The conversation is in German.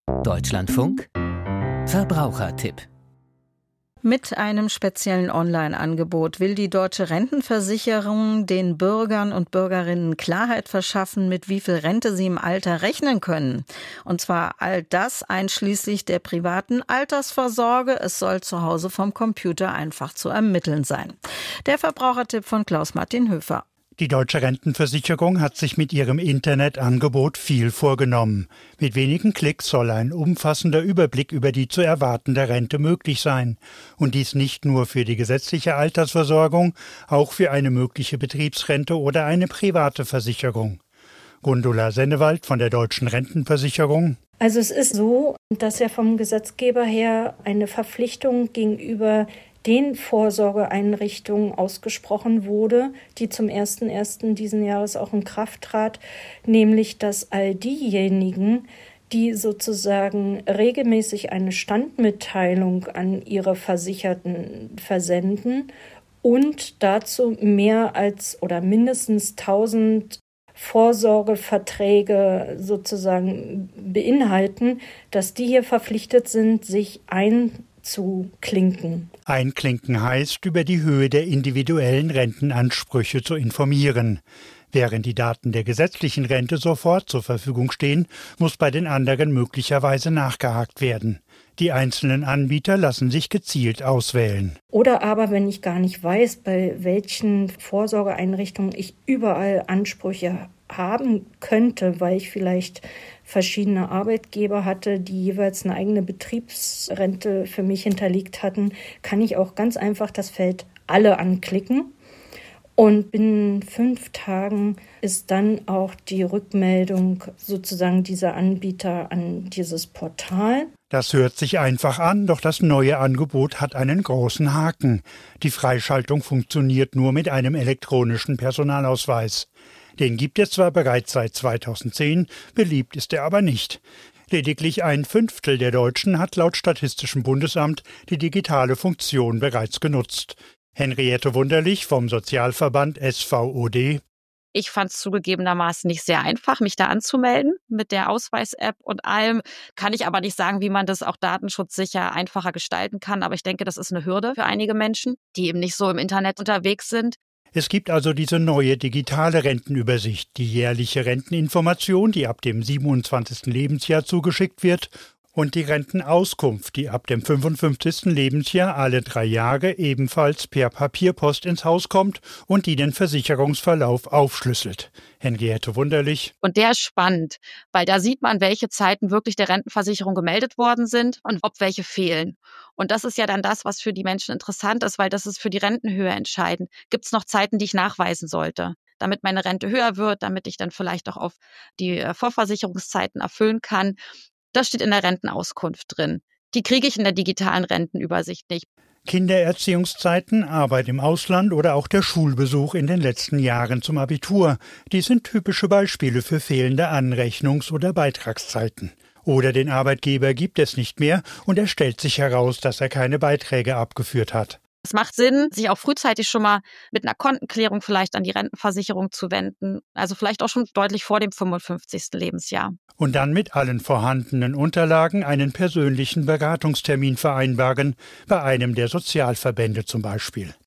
Deutschlandfunk Verbrauchertipp. Mit einem speziellen Online-Angebot will die Deutsche Rentenversicherung den Bürgern und Bürgerinnen Klarheit verschaffen, mit wie viel Rente sie im Alter rechnen können. Und zwar all das einschließlich der privaten Altersvorsorge. Es soll zu Hause vom Computer einfach zu ermitteln sein. Der Verbrauchertipp von Klaus-Martin Höfer. Die Deutsche Rentenversicherung hat sich mit ihrem Internetangebot viel vorgenommen. Mit wenigen Klicks soll ein umfassender Überblick über die zu erwartende Rente möglich sein. Und dies nicht nur für die gesetzliche Altersversorgung, auch für eine mögliche Betriebsrente oder eine private Versicherung. Gundula Sennewald von der Deutschen Rentenversicherung. Also es ist so, dass ja vom Gesetzgeber her eine Verpflichtung gegenüber den Vorsorgeeinrichtungen ausgesprochen wurde, die zum 01.01. diesen Jahres auch in Kraft trat, nämlich dass all diejenigen, die sozusagen regelmäßig eine Standmitteilung an ihre Versicherten versenden und dazu mehr als oder mindestens 1000 Vorsorgeverträge sozusagen beinhalten, dass die hier verpflichtet sind, sich einzuklinken. Einklinken heißt, über die Höhe der individuellen Rentenansprüche zu informieren. Während die Daten der gesetzlichen Rente sofort zur Verfügung stehen, muss bei den anderen möglicherweise nachgehakt werden. Die einzelnen Anbieter lassen sich gezielt auswählen. Oder aber, wenn ich gar nicht weiß, bei welchen Vorsorgeeinrichtungen ich überall Ansprüche haben könnte, weil ich vielleicht verschiedene Arbeitgeber hatte, die jeweils eine eigene Betriebsrente für mich hinterlegt hatten, kann ich auch ganz einfach das Feld Alle anklicken. Und binnen 5 Tagen ist dann auch die Rückmeldung sozusagen dieser Anbieter an dieses Portal. Das hört sich einfach an, doch das neue Angebot hat einen großen Haken. Die Freischaltung funktioniert nur mit einem elektronischen Personalausweis. Den gibt es zwar bereits seit 2010, beliebt ist er aber nicht. Lediglich 1/5 der Deutschen hat laut Statistischem Bundesamt die digitale Funktion bereits genutzt. Henriette Wunderlich vom Sozialverband SVOD. Ich fand es zugegebenermaßen nicht sehr einfach, mich da anzumelden mit der Ausweis-App und allem. Kann ich aber nicht sagen, wie man das auch datenschutzsicher einfacher gestalten kann. Aber ich denke, das ist eine Hürde für einige Menschen, die eben nicht so im Internet unterwegs sind. Es gibt also diese neue digitale Rentenübersicht, die jährliche Renteninformation, die ab dem 27. Lebensjahr zugeschickt wird, und die Rentenauskunft, die ab dem 55. Lebensjahr alle 3 Jahre ebenfalls per Papierpost ins Haus kommt und die den Versicherungsverlauf aufschlüsselt. Henriette Wunderlich. Und der ist spannend, weil da sieht man, welche Zeiten wirklich der Rentenversicherung gemeldet worden sind und ob welche fehlen. Und das ist ja dann das, was für die Menschen interessant ist, weil das ist für die Rentenhöhe entscheidend. Gibt es noch Zeiten, die ich nachweisen sollte, damit meine Rente höher wird, damit ich dann vielleicht auch auf die Vorversicherungszeiten erfüllen kann? Das steht in der Rentenauskunft drin. Die kriege ich in der digitalen Rentenübersicht nicht. Kindererziehungszeiten, Arbeit im Ausland oder auch der Schulbesuch in den letzten Jahren zum Abitur. Die sind typische Beispiele für fehlende Anrechnungs- oder Beitragszeiten. Oder den Arbeitgeber gibt es nicht mehr und es stellt sich heraus, dass er keine Beiträge abgeführt hat. Es macht Sinn, sich auch frühzeitig schon mal mit einer Kontenklärung vielleicht an die Rentenversicherung zu wenden. Also vielleicht auch schon deutlich vor dem 55. Lebensjahr. Und dann mit allen vorhandenen Unterlagen einen persönlichen Beratungstermin vereinbaren, bei einem der Sozialverbände zum Beispiel.